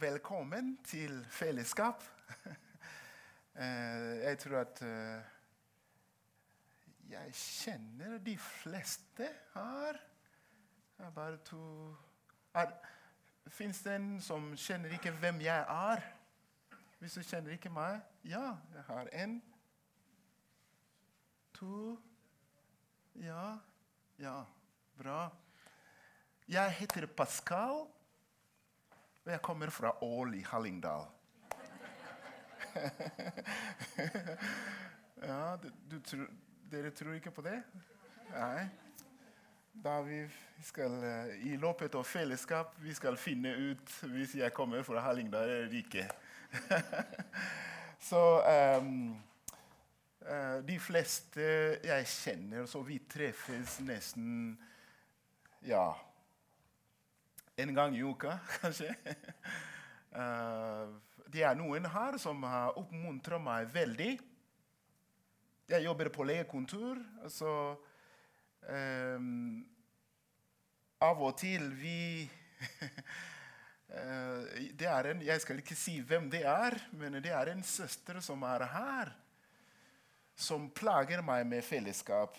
velkommen til fellesskap. Jeg tror at jeg kjenner de fleste her. Jeg bare to. Finnes det en som kjenner ikke hvem jeg er? Hvis du kjenner ikke meg? Ja, jeg har en. To. Ja, bra. Jeg heter Pascal. Og jeg kommer fra Ål i Hallingdal. Ja, dere tror ikke på det? Nei. Da vi skal i løpet av fellesskap, vi skal finne ut hvis jeg kommer fra Hallingdal eller ikke. Så de fleste jeg kjenner, så vi treffes nesten, ja, en gang i uka, kanskje. Det er noen her som har oppmuntret meg veldig. Jeg jobber på legekontor, så av og til vi det er en, jeg skal ikke si hvem det er, men det er en søster som er her, som plager meg med fellesskap.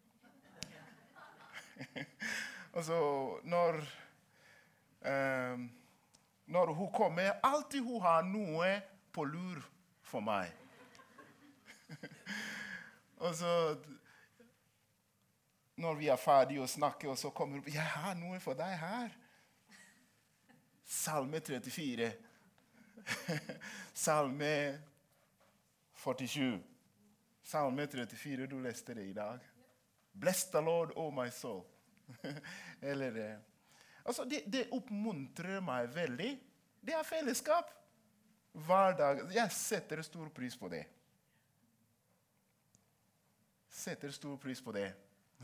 Altså, når hun kommer, alltid hun har noe på lur for meg. Og så, når vi er ferdige å snakke, og så kommer hun, jeg har noe for deg her. Salme 34. Salme 47. Salme 34, du leste det i dag. Bless the Lord, oh my soul. Eller altså, det oppmuntrer meg veldig. Det er fellesskap. Hver dag. Jeg setter stor pris på det. Setter stor pris på det.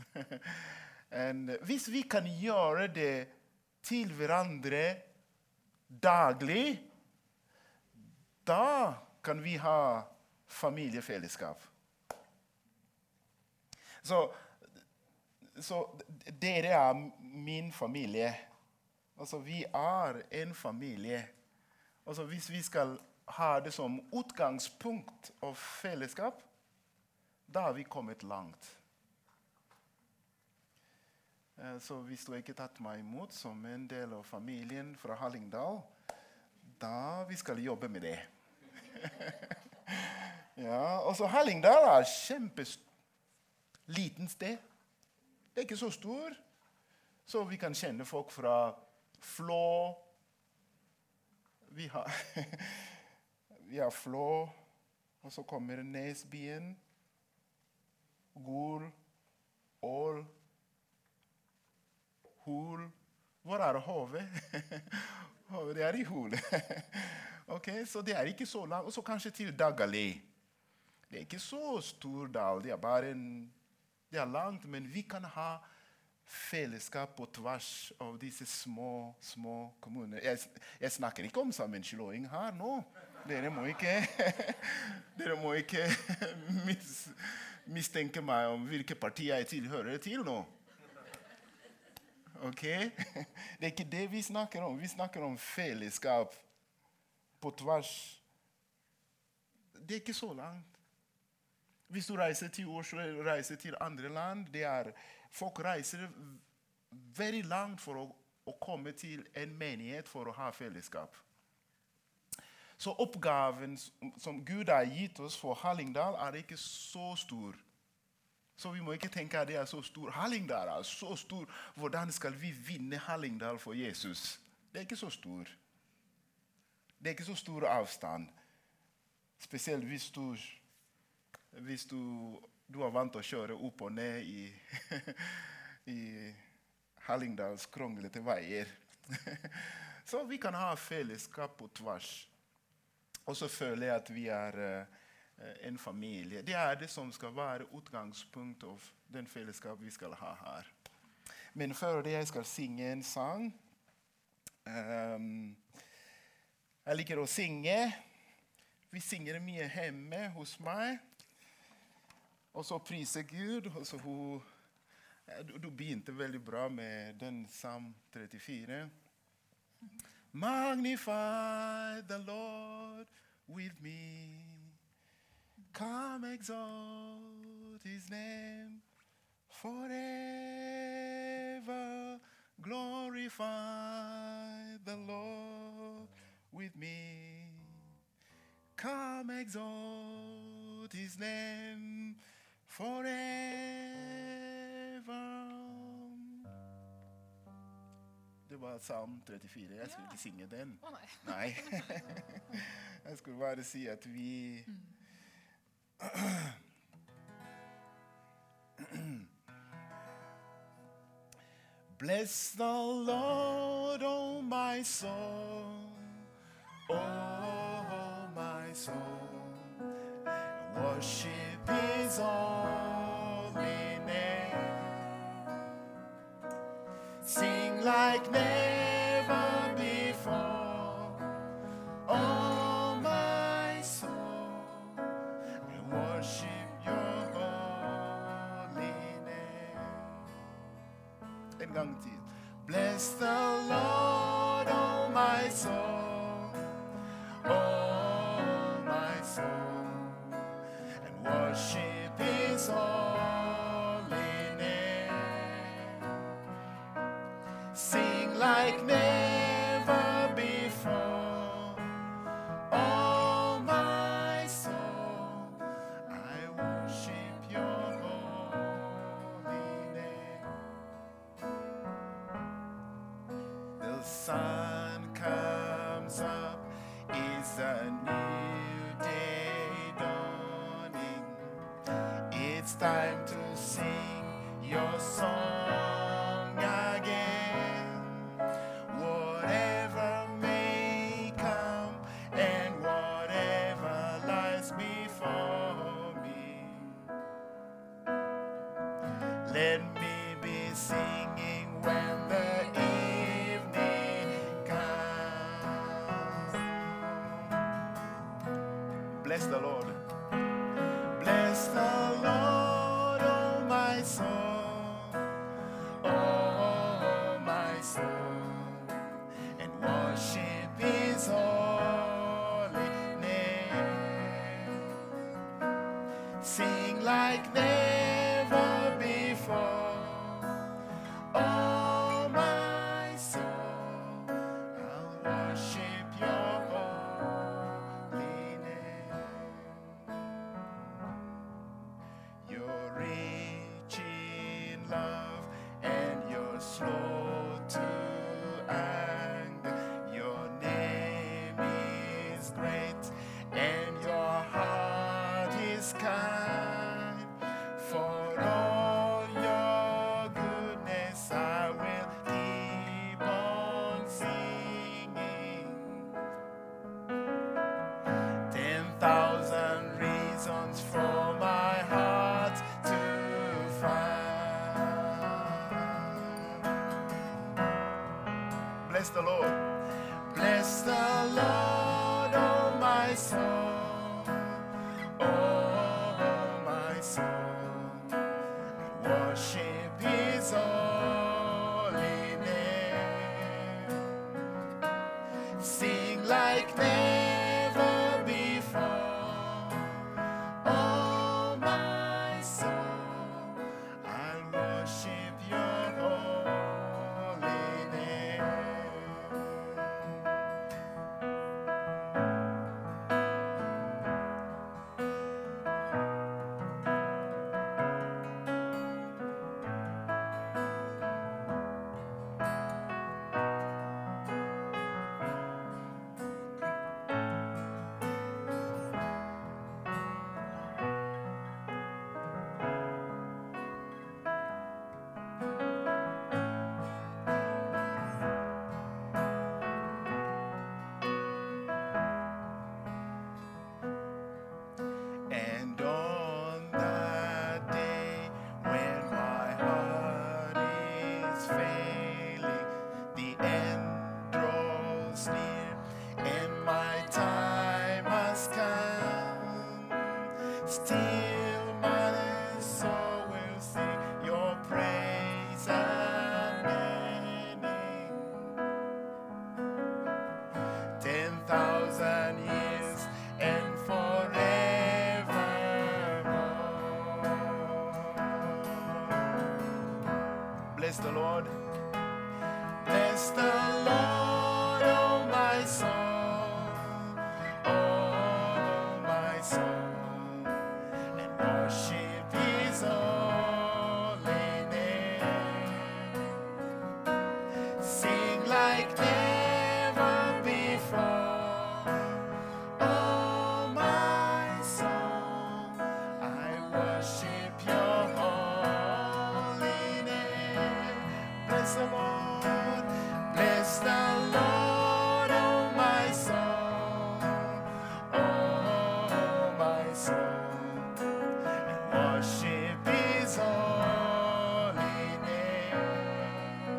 Hvis vi kan gjøre det til hverandre daglig, da kan vi ha familiefellesskap. Så dere er min familie. Altså, vi er en familie. Altså, hvis vi skal ha det som utgangspunkt av fellesskap, da har vi kommet langt. Så hvis du ikke tatt meg imot som en del av familien fra Hallingdal, da vi skal jobbe med det. Ja, altså Hallingdal er liten sted. Det er ikke så stor, så vi kan kjenne folk fra Flå. Vi har Flå, og så kommer Nesbyen, Gol, Ål, Hol. Hvor er Hove? Hove, det er i Hol. Ok, så det er ikke så langt. Og så kanskje til Dagali. Det er ikke så stor dal, det er bare det er langt, men vi kan ha fellesskap på tvers av disse små kommuner. Jeg snakker ikke om sammenslåing her nå. Dere må ikke mistenke meg om hvilket parti jeg tilhører til nå. Ok? Det er ikke det vi snakker om. Vi snakker om fellesskap på tvers. Det er ikke så langt. Hvis du reiser til Oslo eller reiser til andre land, folk reiser veldig langt for å komme til en menighet for å ha fellesskap. Så oppgaven som Gud har gitt oss for Hallingdal er ikke så stor. Så vi må ikke tenke at det er så stor. Hallingdal er så stor. Hvordan skal vi vinne Hallingdal for Jesus? Det er ikke så stor. Det er ikke så stor avstand. Spesielt hvis du er vant til å kjøre opp og ned i Hallingdals kronglete veier. Så vi kan ha fellesskap på tvers. Og så føler jeg at vi er en familie. Det er det som skal være utgangspunkt av den fellesskap vi skal ha her. Men før det jeg skal synge en sang. Jeg liker å synge. Vi synger mye hjemme hos meg. Og så priser Gud, og så du begynte veldig bra med den Psalm 34. Magnify the Lord with me. Come exalt his name forever. Glorify the Lord with me. Come exalt his name forever. Det var Psalm 34. Jeg skulle ikke synge den. Nei. Jeg skulle bare si at vi Bless the Lord, oh my soul, oh my soul, worship his holy name. Sing like never before, oh my soul, and worship your holy name. En gang til. Bless the Lord, oh my soul, oh my soul, and worship his holy name. Sing like never before, oh my soul, I worship your holy name. The sun comes up, is a new day dawning. It's time to sing your song again. Whatever may come and whatever lies before me, let me be singing when the evening comes. Bless the Lord. Bless the Lord, oh my soul, oh my soul, and worship his holy name. Sing like never before, oh my soul, I'll worship your holy name. You're rich in love and you're slow to anger. Your name is great and your heart is kind. For all your goodness I will keep on singing. 10,000 reasons for my heart to find. Bless the Lord. Bless the Lord, oh my soul, oh my soul, and worship his holy name. Sing like never before, oh my soul, I'll worship your holy name. Bless the Lord, oh my soul, oh my soul, and worship His holy name. Sing like never before, oh my soul, I worship Your holy name. Bless the Lord, bless the Lord, oh my soul, oh my soul, and worship His holy name.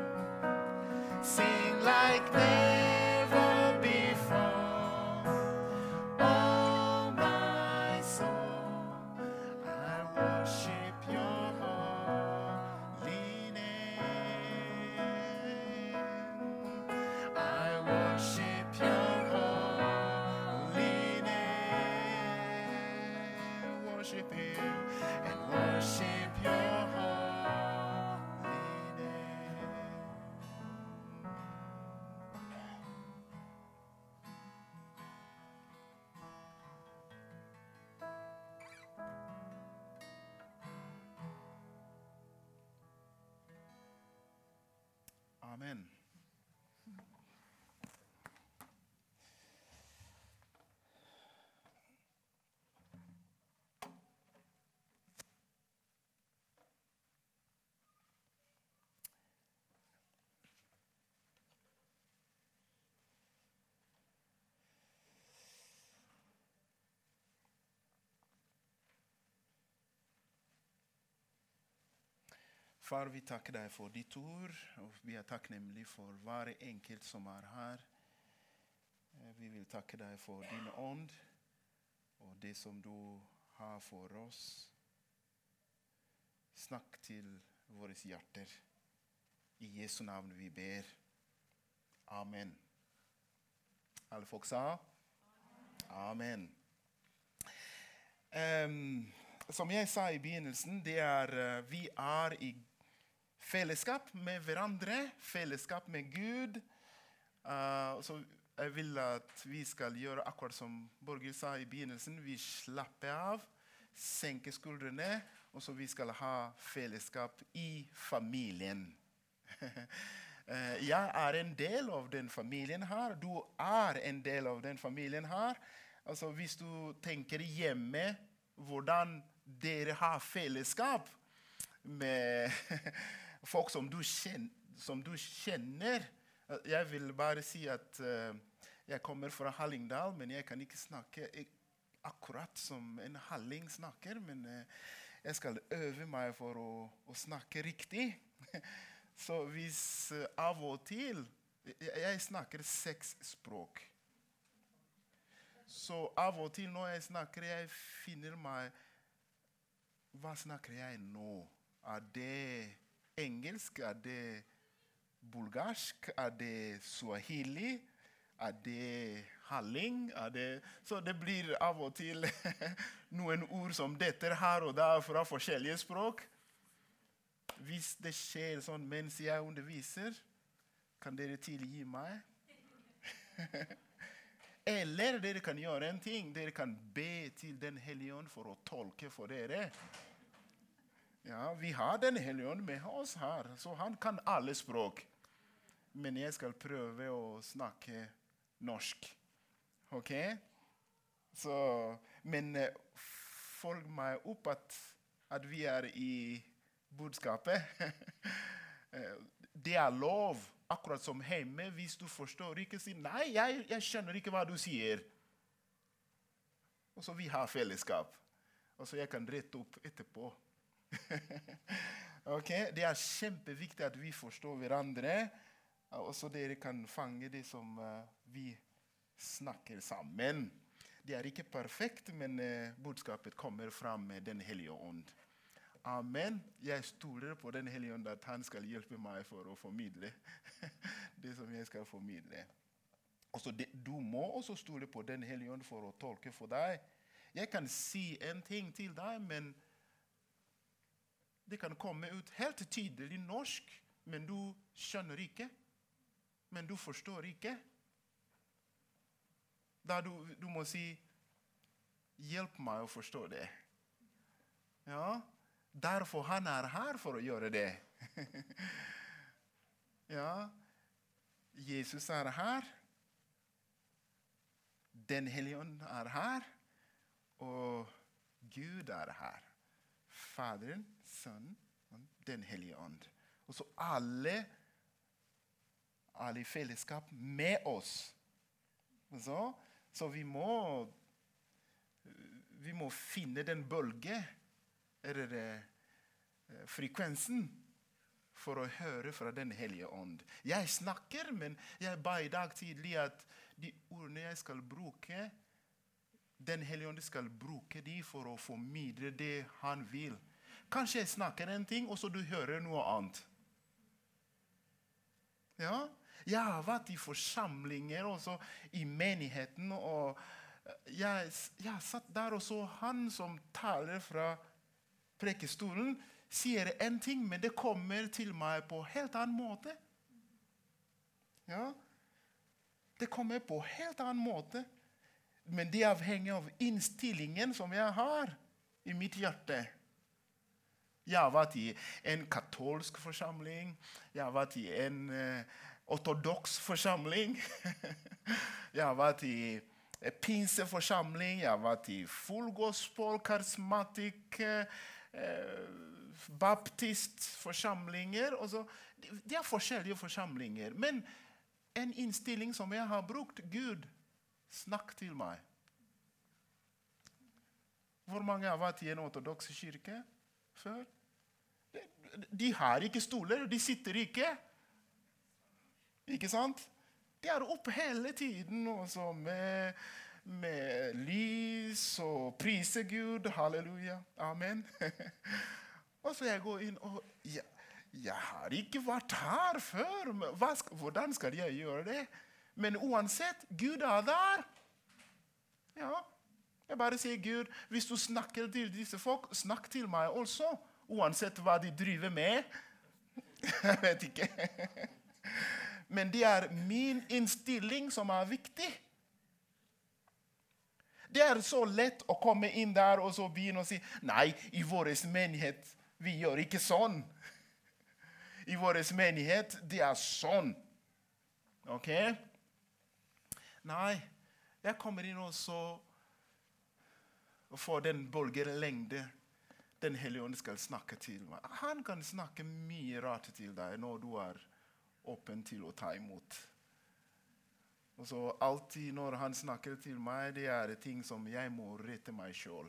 Sing like never before, oh my soul, I worship Your holy name. I worship Your holy name. Worship Him and worship Your holy name. Amen. Far, vi takker deg for ditt ord, og vi er takknemlige for hver enkelt som er her. Vi vil takke deg for din ånd, og det som du har for oss. Snakk til våre hjerter. I Jesu navn vi ber. Amen. Alle folk sa? Amen. Som jeg sa i begynnelsen, vi er i fellesskap med hverandre, fellesskap med Gud. Så jeg vil at vi skal gjøre akkurat som Borghild sa i begynnelsen. Vi slapper av, senker skuldrene, og så vi skal ha fellesskap i familien. Jeg er en del av den familien her. Du er en del av den familien her. Altså, hvis du tenker hjemme, hvordan dere har fellesskap med folk som du kjenner. Jeg vil bare si at jeg kommer fra Hallingdal, men jeg kan ikke snakke akkurat som en halling snakker, men jeg skal øve meg for å snakke riktig. Så hvis av og til, jeg snakker 6 språk. Så av og til når jeg snakker, jeg finner meg, hva snakker jeg nå? Er det engelsk? Er det bulgarsk? Er det swahili? Er det halling? Så det blir av og til noen ord som detter her og der fra forskjellige språk. Hvis det skjer sånn mens jeg underviser, kan dere tilgi meg? Eller dere kan gjøre en ting. Dere kan be til Den hellige ånd for å tolke for dere. Ja, vi har Den hellige ånd med oss her, så han kan alle språk. Men jeg skal prøve å snakke norsk. Ok? Så, men følg meg opp at vi er i budskapet. Det er lov, akkurat som hjemme, hvis du forstår ikke, si nei, jeg skjønner ikke hva du sier. Og så vi har fellesskap. Og så jeg kan rette opp etterpå. Okay? Det er kjempeviktig at vi forstår hverandre, og så dere kan fange det som vi snakker sammen. Det er ikke perfekt, men budskapet kommer fram med Den hellige ånd. Amen. Jeg stoler på Den hellige ånd at han skal hjelpe meg for å formidle det som jeg skal formidle. Også du må også stole på Den hellige ånd for å tolke for deg. Jeg kan si en ting til deg, men det kan komme ut helt tydelig norsk, men du skjønner ikke. men du forstår ikke. Da du må si, hjelp meg å forstå det. Ja, derfor han her for å gjøre det. Ja, Jesus her. Den hellige ånd her. Og Gud her. Faderen, Sønnen, den hellige ånd. Og så alle i fellesskap med oss. Så vi må finne den bølge, eller frekvensen, for å høre fra den hellige ånd. Jeg snakker, men jeg ba i dag tidlig at de ordene jeg skal bruke, den hellige ånd skal bruke de for å formidle det han vil. Kanskje jeg snakker en ting, og så du hører noe annet. Ja, jeg har vært i forsamlinger, også i menigheten, og jeg satt der og så han som taler fra prekestolen, sier en ting, men det kommer til meg på helt annen måte. Ja, det kommer på helt annen måte. Men det avhenger av innstillingen som jeg har i mitt hjerte. Jeg har vært i en katolsk forsamling. Jeg har vært i en ortodoks forsamling. Jeg har vært i pinseforsamling. Jeg har vært i full gospel, karismatikk, baptistforsamlinger. Det er forskjellige forsamlinger. Men en innstilling som jeg har brukt, Gud, snakk til meg. Hvor mange har vært i en ortodoks kirke før? De har ikke stoler, de sitter ikke. Ikke sant? De er oppe hele tiden også med lys og prise Gud. Halleluja. Amen. Og så jeg går inn og jeg har ikke vært her før. Hvordan skal jeg gjøre det? Men uansett, Gud er der. Ja, jeg bare sier Gud, hvis du snakker til disse folk, snakk til meg også. Uansett hva de driver med. Jeg vet ikke. Men det er min innstilling som er viktig. Det er så lett å komme inn der og så begynne å si, nei, i vår menighet, vi gjør ikke sånn. I vår menighet, det er sånn. Ok? Nei, jeg kommer inn også og får den bølgelengde den hellige ånd skal snakke til meg. Han kan snakke mye rart til deg når du er åpen til å ta imot. Og så alltid når han snakker til meg, det er ting som jeg må rette meg selv.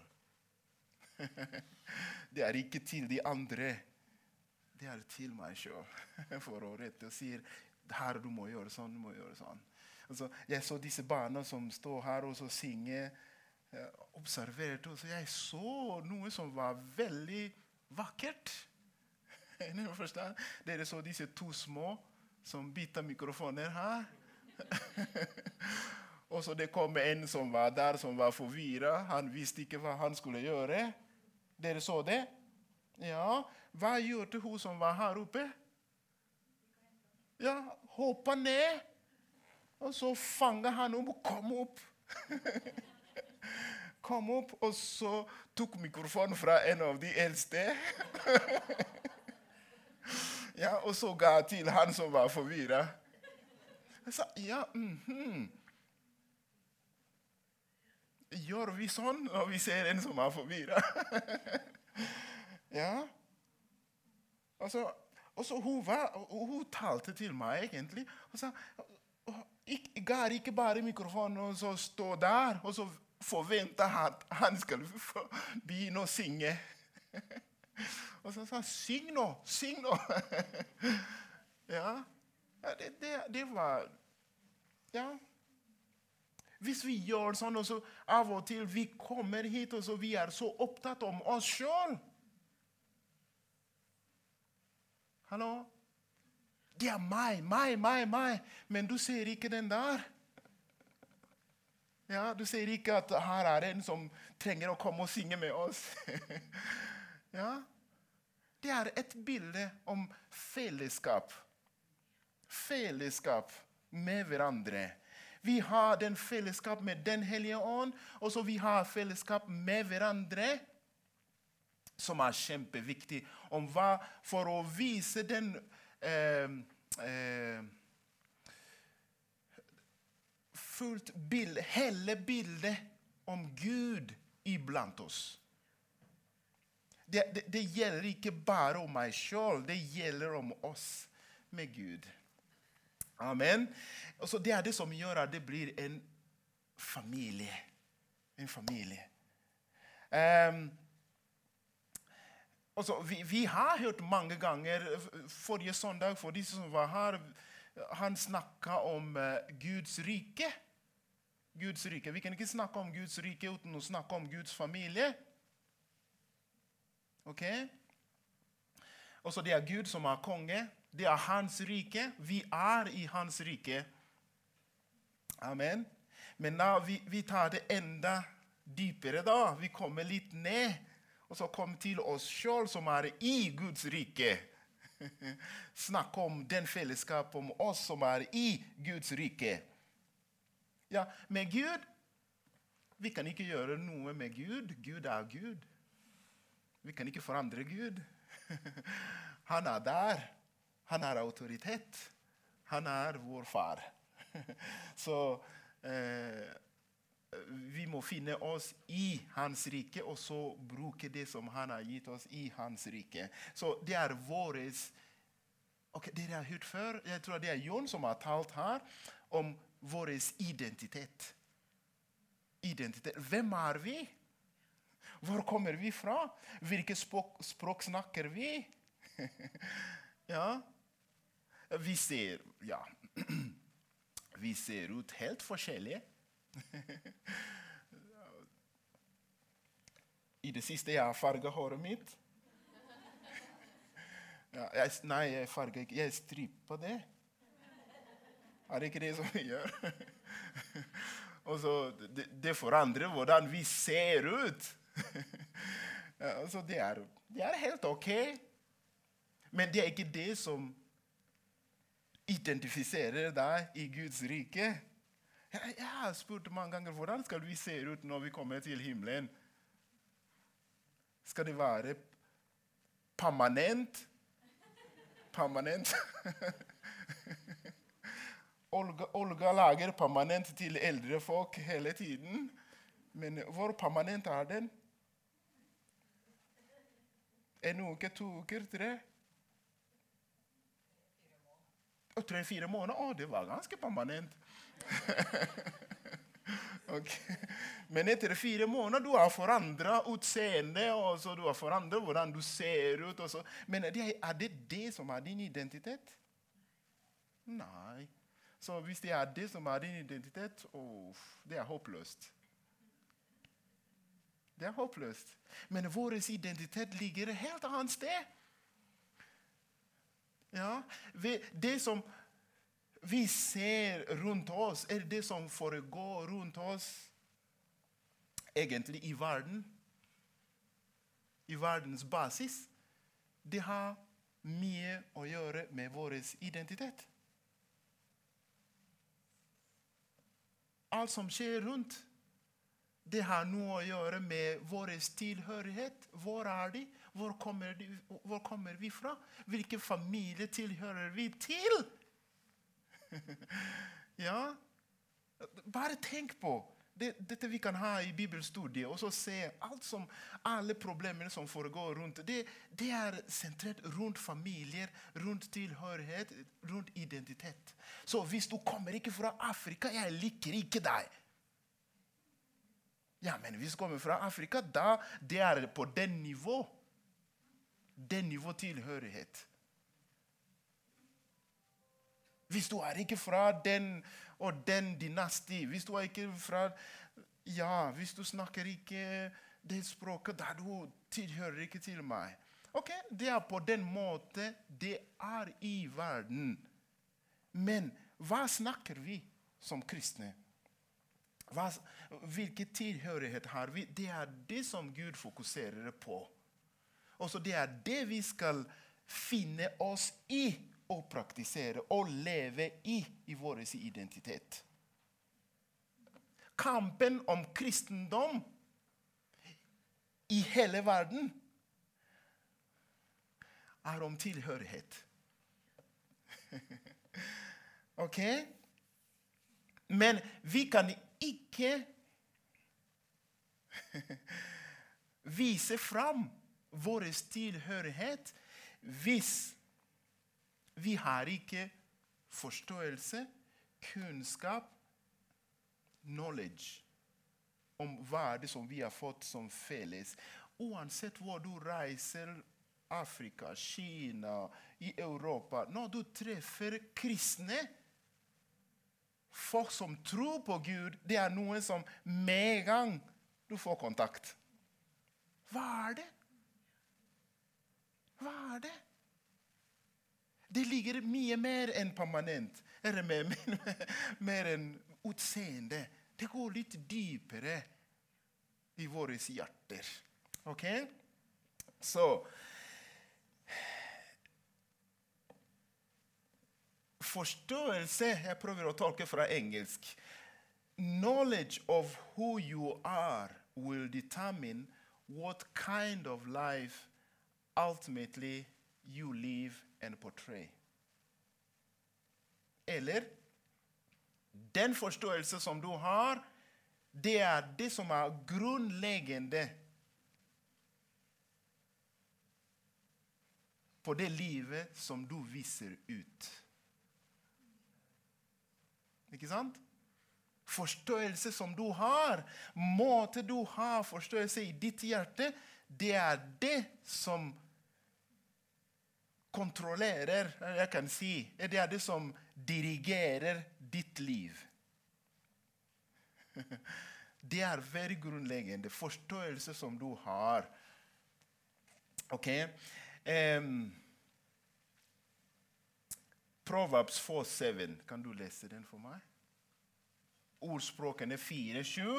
Det er ikke til de andre. Det er til meg selv. For å rette og sier, her du må gjøre sånn, du må gjøre sånn. Altså, jeg så disse barna som står her og så synger, observerte, og så jeg så noe som var veldig vakkert. Dere så disse to små som bytta mikrofoner her. Og så det kom en som var der, som var forvirret. Han visste ikke hva han skulle gjøre. Dere så det? Ja, hva gjorde hun som var her oppe? Ja, hoppet ned. Og så fanget han opp og kom opp. Kom opp, og så tok mikrofonen fra en av de eldste. Ja, og så ga til han som var forvirret. Jeg sa, ja, Gjør vi sånn når vi ser en som er forvirret? Ja. Og så hun talte til meg egentlig, og sa, ga ikke bare mikrofonen og så stå der, og så forvente at han skal begynne å synge. Og så sa han, syng nå. Ja, det var, ja. Hvis vi gjør sånn, og så av og til vi kommer hit, og så vi er så opptatt om oss selv. Hallo? Det er meg. Men du ser ikke den der. Ja, du ser ikke at her er en som trenger å komme og synge med oss. Ja, det er et bilde om fellesskap. Fellesskap. med hverandre. Vi har den fellesskap med den hellige ånd, og så vi har fellesskap med hverandre, som kjempeviktig. For å vise den hele bildet om Gud iblant oss. Det gjelder ikke bare om meg selv, det gjelder om oss med Gud. Amen. Og så det det som gjør at det blir en familie. En familie. Og så vi har hørt mange ganger, forrige søndag, for de som var her, han snakket om Guds rike. Guds rike. Vi kan ikke snakke om Guds rike uten å snakke om Guds familie. Ok? Og så det Gud som konge. Det hans rike. Vi i hans rike. Amen. Men da vi tar det enda dypere da. Vi kommer litt ned. Og så kommer til oss selv som i Guds rike. Snakk om den fellesskap om oss som i Guds rike. Ja, med Gud, vi kan ikke gjøre noe med Gud. Gud Gud. Vi kan ikke forandre Gud. Han der. Han autoritet. Han vår far. Så vi må finne oss i hans rike, og så bruke det som han har gitt oss i hans rike. Så det våres. Ok, dere har hørt før. Jeg tror det Jon som har talt her om våres identitet. Identitet. Hvem vi? Hvor kommer vi fra? Hvilke språk snakker vi? Ja. Vi ser ut helt forskjellige. I det siste jeg farget håret mitt. Ja, jeg farger ikke. Jeg striper det. Det ikke det som vi gjør? Og så det forandrer hvordan vi ser ut. Ja, så det helt ok. Men det ikke det som identifiserer deg i Guds rike. Jeg har spurt mange ganger, hvordan skal vi se ut når vi kommer til himmelen? Skal det være permanent? Permanent? Olga lager permanent til eldre folk hele tiden. Men hvor permanent den? En uke, 2 uker, 3? 3-4 måneder? Det var ganske permanent. Okay. Men etter 4 måneder du har forandret utseende, og så du har forandret hvordan du ser ut. Og så. Men det det som din identitet? Nei. Så hvis det det som din identitet, det håpløst. Det håpløst. Men vår identitet ligger helt annet sted. Ja, det som vi ser rundt oss, det som foregår rundt oss, egentlig i verden, i verdens basis, det har mye å gjøre med vår identitet. Alt som skjer rundt, det har noe å gjøre med vår tilhørighet. Hvor de? Hvor kommer vi fra? Hvilken familie tilhører vi til? Ja, bare tenk på dette vi kan ha i bibelstudiet, og så se alle problemene som foregår rundt. Det sentrert rundt familier, rundt tilhørighet, rundt identitet. Så hvis du kommer ikke fra Afrika, jeg liker ikke deg. Ja, men hvis du kommer fra Afrika, da det på den nivå. Den nivå tilhørighet. Hvis du ikke fra den og den dynasti, hvis du ikke fra, hvis du snakker ikke det språket, da du tilhører ikke til meg. Ok, det på den måten det i verden. Men hva snakker vi som kristne? Hvilken tilhørighet har vi? Det det som Gud fokuserer på. Og så det det vi skal finne oss i å praktisere og leve i vår identitet. Kampen om kristendom i hele verden om tilhørighet. Ok? Men vi kan ikke vise fram vår tilhørighet hvis vi har ikke forståelse, kunnskap, knowledge om hva det som vi har fått som felles. Uansett hvor du reiser, Afrika, Kina, i Europa, når du treffer kristne, folk som tror på Gud, det noe som med en gang du får kontakt. Hva det? Hva det? Det ligger mye mer enn permanent, eller mer enn utseende. Det går litt dypere i våre hjerter. Ok? Så, forståelse, jeg prøver å tolke fra engelsk. Knowledge of who you are will determine what kind of life ultimately you live and portray. Eller, den forståelse som du har, det det som grunnleggende på det livet som du viser ut. Ikke sant? Forståelse som du har, måte du har forståelse i ditt hjerte, det det som kontrollerer, jeg kan si, det det som dirigerer ditt liv. Det veldig grunnleggende forståelse som du har. Ok? Proverbs 4:7. Kan du lese den for meg? Ordspråkene 4:7.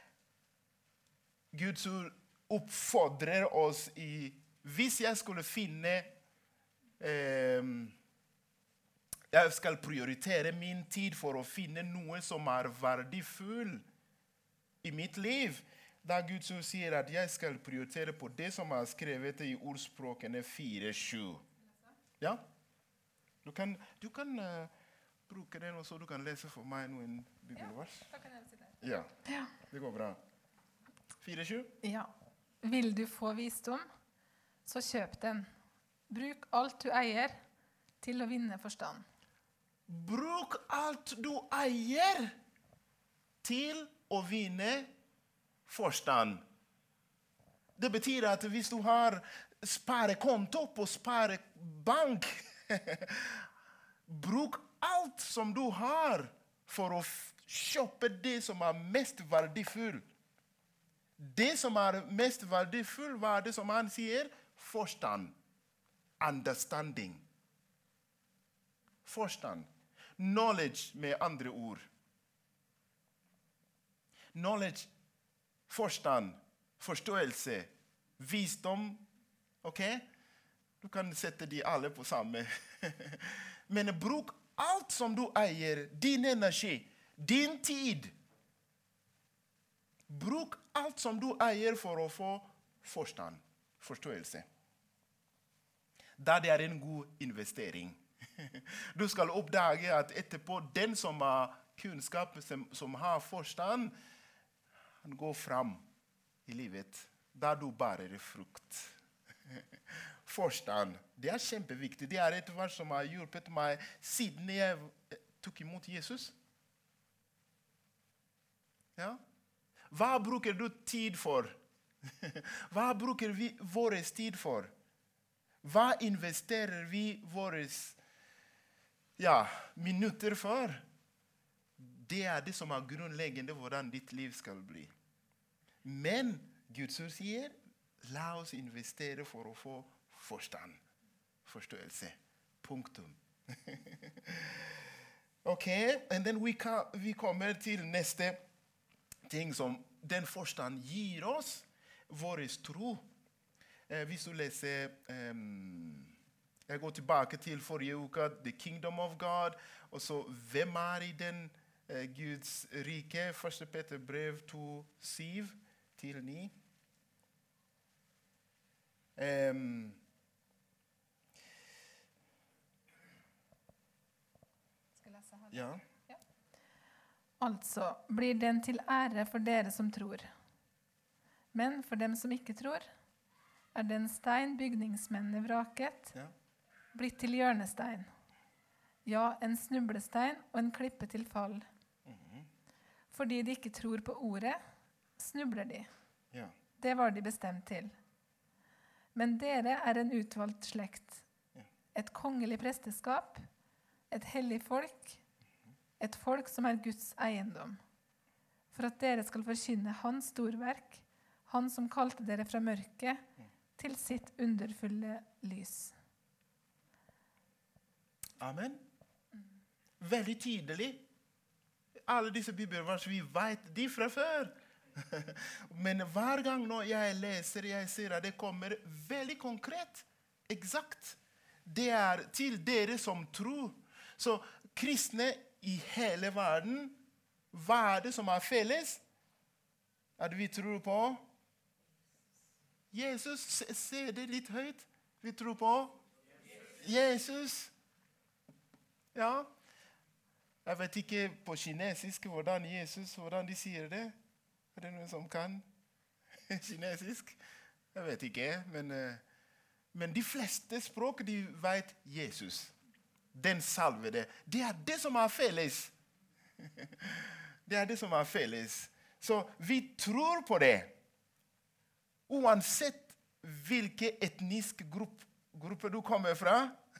Guds ord oppfordrer oss hvis jeg skulle finne jeg skal prioritere min tid for å finne noe som verdifull i mitt liv. Da Guds ord sier at jeg skal prioritere på det som skrevet i ordspråkene 4:7. Ja? Du kan bruke den, og så du kan lese for meg noen bibelvers. Ja, da kan jeg sitte her. Ja, det går bra. 4:7? Ja. Vil du få visdom, så kjøp den. Bruk alt du eier til å vinne forstand. Bruk alt du eier til å vinne forstand. Det betyr at hvis du har sparekonto på sparebank, bruk alt som du har for å kjøpe det som mest verdifull. Det som mest verdifull, hva det som han sier? Forstand. Understanding. Forstand. Knowledge med andre ord. Knowledge, forstand, forståelse, visdom. Ok? Du kan sette de alle på samme. Men bruk alt som du eier, din energi, din tid. Bruk alt som du eier for å få forstand, forståelse. Da det en god investering. Du skal oppdage at etterpå den som har kunnskap, som har forstand, han går fram i livet. Da du bærer frukt. Forstand, det kjempeviktig. Det et vers som har hjulpet meg siden jeg tok imot Jesus. Ja? Hva bruker du tid for? Hva bruker vi vår tid for? Hva investerer vi våre minutter for? Det det som grunnleggende hvordan ditt liv skal bli. Men Guds ord sier, la oss investere for å få forstand, forståelse. Punktum. Ok, and then vi kommer til neste ting som den forstand gir oss, vår tro. Hvis du leser Jeg går tilbake til forrige uke, the kingdom of God. Og så, hvem i den Guds rike? 1. Peter brev 2, 7-9. Ja. Altså blir den til ære for dere som tror. Men for dem som ikke tror, den stein bygningsmennene vraket, blitt til hjørnestein. Ja, en snublestein og en klippe til fall. Fordi de ikke tror på ordet, snubler de. Ja. Det var de bestemt til. Men dere en utvalgt slekt, et kongelig presteskap, et hellig folk, et folk som Guds eiendom, for at dere skal forkynne hans storverk, han som kalte dere fra mørket til sitt underfulle lys. Amen. Veldig tydelig. Alle disse bibelvers, vi vet de fra før. Men hver gang når jeg leser, jeg ser at det kommer veldig konkret, eksakt. Det til dere som tror. Så kristne i hele verden, hva det som felles? At vi tror på Jesus. Se det litt høyt. Vi tror på Jesus. Ja. Jeg vet ikke på kinesisk hvordan de sier det. Det noen som kan kinesisk? Jeg vet ikke, men de fleste språk, de vet Jesus. Den salvede. Det det som felles. Det det som felles. Så vi tror på det. Uansett hvilken etnisk gruppe du kommer fra.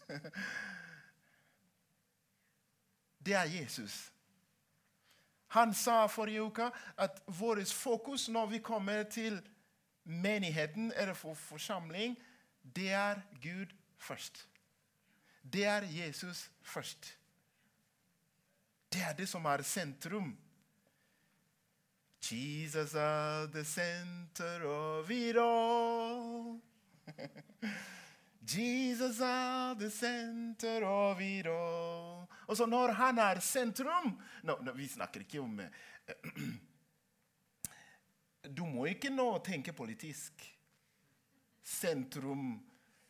Det Jesus. Han sa forrige uke at vårt fokus når vi kommer til menigheten eller forsamling, det Gud først. Det Jesus først. Det det som sentrum. Jesus the center of it all. Jesus the center of it all. Og så når han sentrum, vi snakker ikke om du må ikke nå tenke politisk. Sentrum.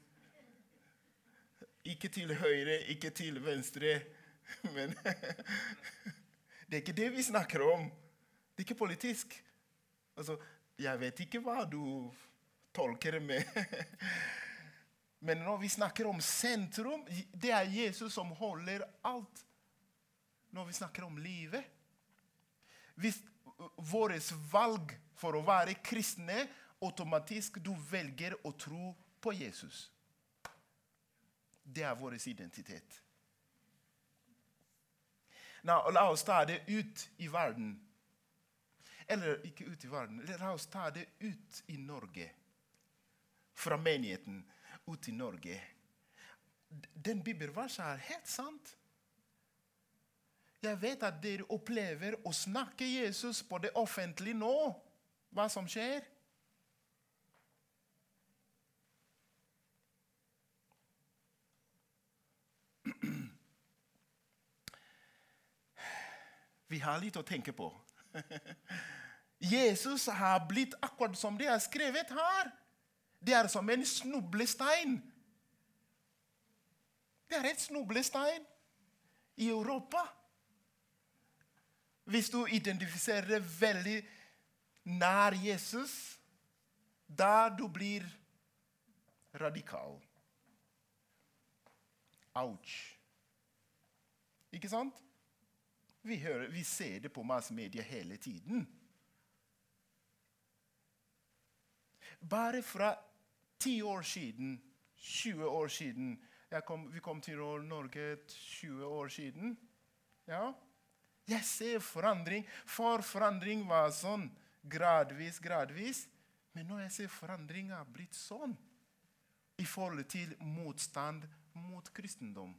Ikke til høyre, ikke til venstre. Men det ikke det vi snakker om. Det ikke politisk. Altså, jeg vet ikke hva du tolker med. Men når vi snakker om sentrum, det Jesus som holder alt. Når vi snakker om livet. Hvis vårt valg for å være kristne, automatisk du velger å tro på Jesus. Det vår identitet. La oss ta det ut i verden. Eller ikke ut i verden. La oss ta det ut i Norge. Fra menigheten ut i Norge. Den bibelverset helt sant. Jeg vet at dere opplever å snakke Jesus på det offentlige nå. Hva som skjer? Vi har litt å tenke på. Jesus har blitt akkurat som det skrevet her. Det som en snublestein. Det et snublestein i Europa. Hvis du identifiserer veldig nær Jesus, da du blir radikal. Ouch. Ikke sant? Vi ser det på massmedia hele tiden. Bare fra 10 år siden, 20 år siden, vi kom til Norge 20 år siden, ja. Jeg ser forandring, for forandring var sånn, gradvis, men når jeg ser forandring blitt sånn, i forhold til motstand mot kristendom.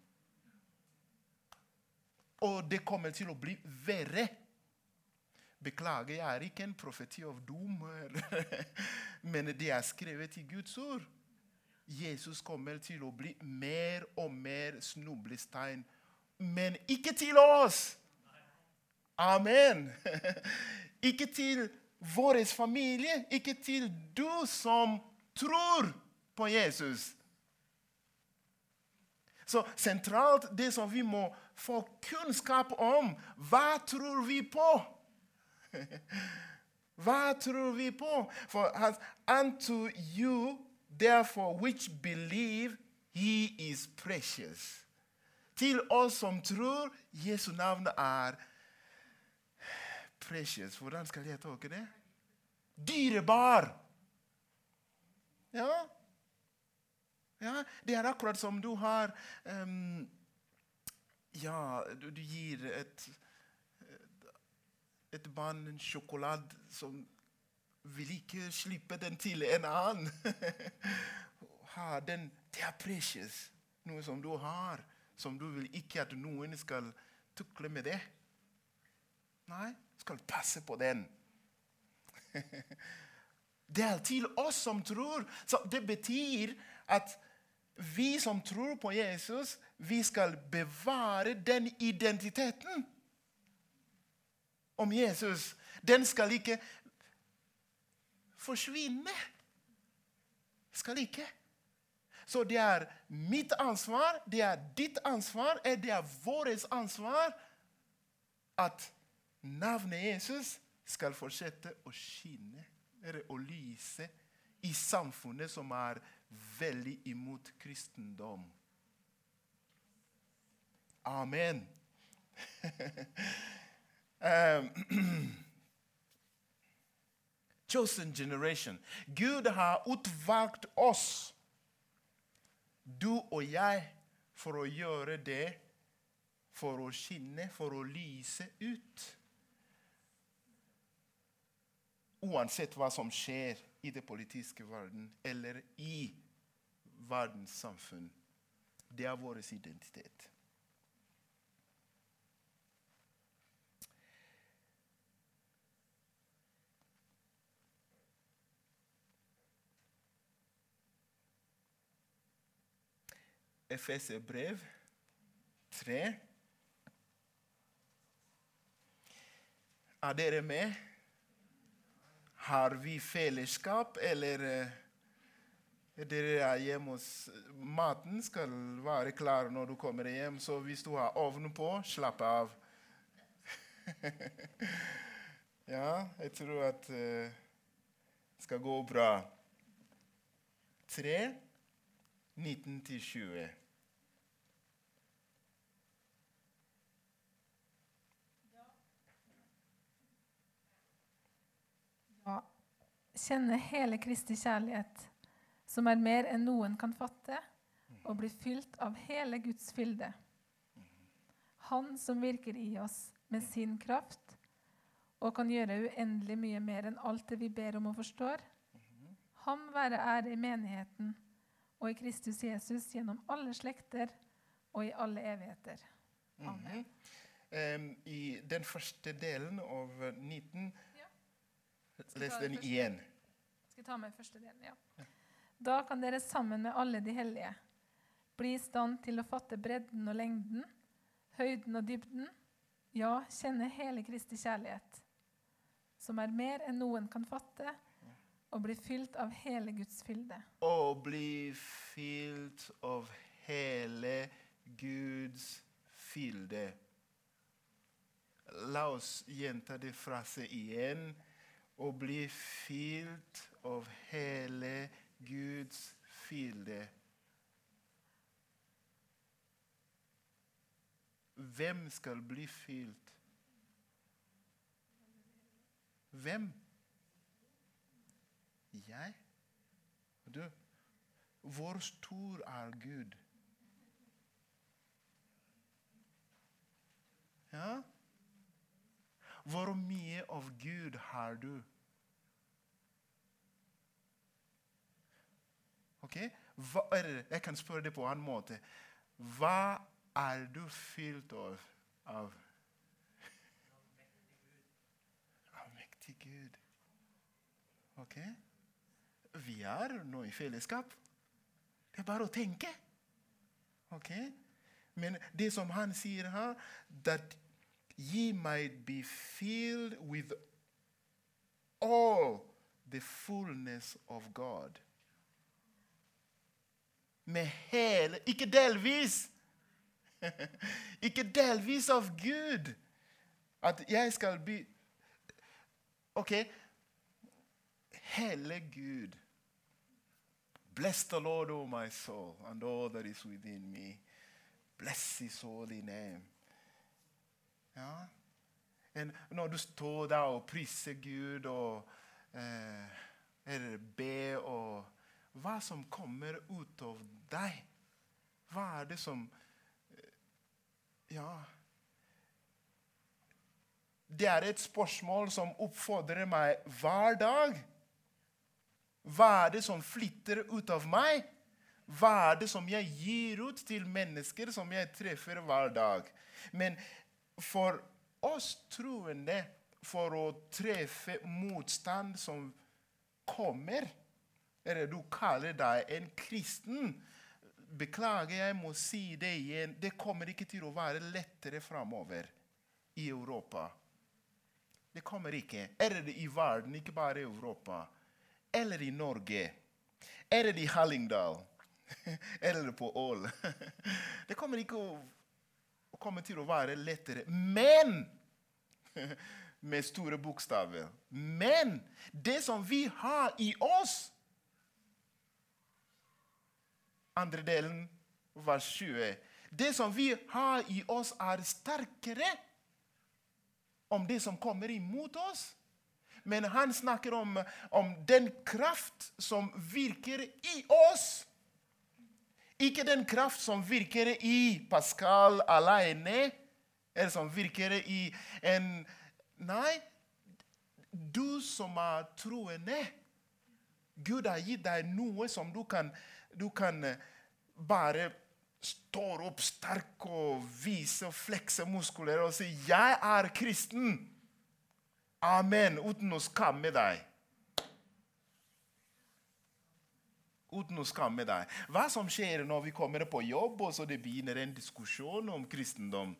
Og det kommer til å bli verre. Beklager, jeg ikke en profeti av dom, men det skrevet i Guds ord. Jesus kommer til å bli mer og mer snublestein, men ikke til oss. Amen. Ikke til vår familie, ikke til du som tror på Jesus. Så sentralt det som vi må få kunnskap om, hva tror vi på? Hva tror vi på? For unto you, therefore, which believe, he is precious. Til oss som tror, Jesu navn precious. Hvordan skal jeg tolke det? Dyrebar. Ja. Ja, det akkurat som du har, du gir et barn en sjokolade som vil ikke slippe den til en annen. Det precious. Noe som du har, som du vil ikke at noen skal tukle med det. Nei, skal passe på den. Det til oss som tror. Så det betyr at vi som tror på Jesus, vi skal bevare den identiteten om Jesus. Den skal ikke forsvinne. Skal ikke. Så det mitt ansvar, det ditt ansvar, det vårt ansvar at navnet Jesus skal fortsette å skinne, eller å lyse i samfunnet som veldig imot kristendom. Amen. Chosen generation. Gud har utvalgt oss, du og jeg, for å gjøre det, for å skinne, for å lyse ut. Uansett hva som skjer i det politiske verden, eller i verdens samfunn. Det vår identitet. Efeserbrev 3. Dere med? Har vi fellesskap, eller dere hjemme hos maten skal være klar når du kommer hjem, så hvis du har ovnen på, slapp av. Ja, jeg tror at det skal gå bra. 3, 19-20. Kjenne hele Kristi kjærlighet, som mer enn noen kan fatte, og bli fylt av hele Guds fylde. Han som virker i oss med sin kraft, og kan gjøre uendelig mye mer enn alt det vi ber om og forstår. Ham være ære i menigheten, og i Kristus Jesus gjennom alle slekter, og i alle evigheter. Amen. I den første delen av 19, les den igjen. Skal jeg ta med første delen, ja. Da kan dere sammen med alle de hellige bli i stand til å fatte bredden og lengden, høyden og dybden, ja, kjenne hele Kristi kjærlighet, som mer enn noen kan fatte, og bli fylt av hele Guds fylde. Og bli fylt av hele Guds fylde. La oss gjenta det frase igjen. Og bli fylt av hele Guds fylde. Hvem skal bli fylt? Hvem? Jeg? Du? Hvor stor Gud? Ja? Hvor mye av Gud har du? Ok? Jeg kan spørre det på en annen måte. Hva du fylt av? Av mektig Gud. Ok? Vi nå i fellesskap. Det bare å tenke. Ok? Men det som han sier her, that ye might be filled with all the fullness of God. Med hele, ikke delvis. Ikke delvis av Gud. At jeg skal bli, ok, hele Gud. Bless the Lord, O my soul, and all that is within me. Bless his holy name. Ja. Når du står der og priser Gud, og eller be, og hva som kommer ut av deg? Hva er det som, ja, det er et spørsmål som oppfordrer meg hver dag. Hva er det som flytter ut av meg? Hva er det som jeg gir ut til mennesker som jeg treffer hver dag? Men for oss troende, for å treffe motstand som kommer, eller du kaller deg en kristen, beklager, jeg må si det igjen, det kommer ikke til å være lettere fremover i Europa. Det kommer ikke. Eller i verden, ikke bare i Europa. Eller i Norge. Eller i Hallingdal. Eller på Ål. Det kommer ikke å komme til å være lettere. Men, med store bokstaver, men det som vi har i oss, andre delen, vers 20, det som vi har i oss er sterkere om det som kommer imot oss. Men han snakker om den kraft som virker i oss. Ikke den kraft som virker i Pascal alene, eller som virker i en... Nei, du som er troende, Gud har gitt deg noe som du kan bare stå opp sterk og vise og flekse muskler og si, jeg er kristen. Amen, uten å skamme deg. Uten å skamme deg. Hva som skjer når vi kommer på jobb, og så det begynner en diskusjon om kristendom?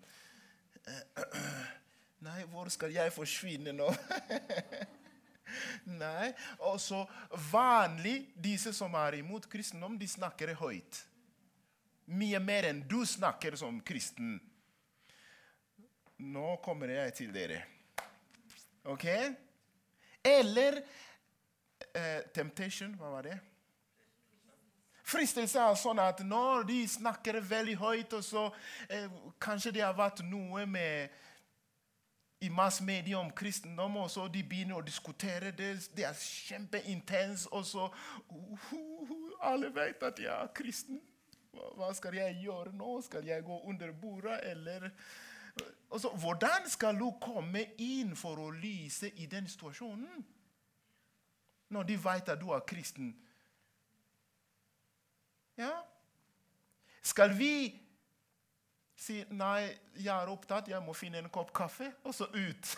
Nei, hvor skal jeg forsvinne nå? Nei, og så vanlig, disse som er imot kristendom, de snakker høyt. Mye mer enn du snakker som kristen. Nå kommer jeg til dere. Ok? Eller temptation, hva var det? Fristelse er sånn at når de snakker veldig høyt, og så kanskje det har vært noe med i massmedia om kristendom, og så de begynner å diskutere det, det er kjempeintens, og så alle vet at jeg er kristen. Hva skal jeg gjøre nå? Skal jeg gå under bordet, eller... Og så, hvordan skal du komme inn for å lyse i den situasjonen? Når de vet at du er kristen. Ja? Skal vi si, nei, jeg er opptatt, jeg må finne en kopp kaffe, og så ut.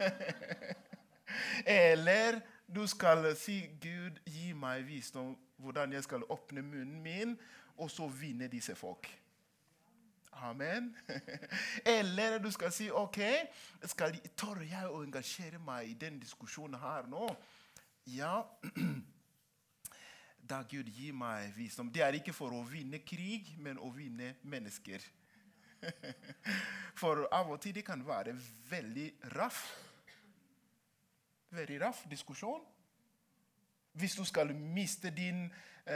Eller du skal si, Gud, gi meg visdom hvordan jeg skal åpne munnen min, og så vinne disse folk. Amen. Eller du skal si, ok, tør jeg å engasjere meg i den diskusjonen her nå? Ja, da Gud gir meg visdom. Det er ikke for å vinne krig, men å vinne mennesker. For av og til det kan være veldig raff diskusjon. Hvis du skal miste din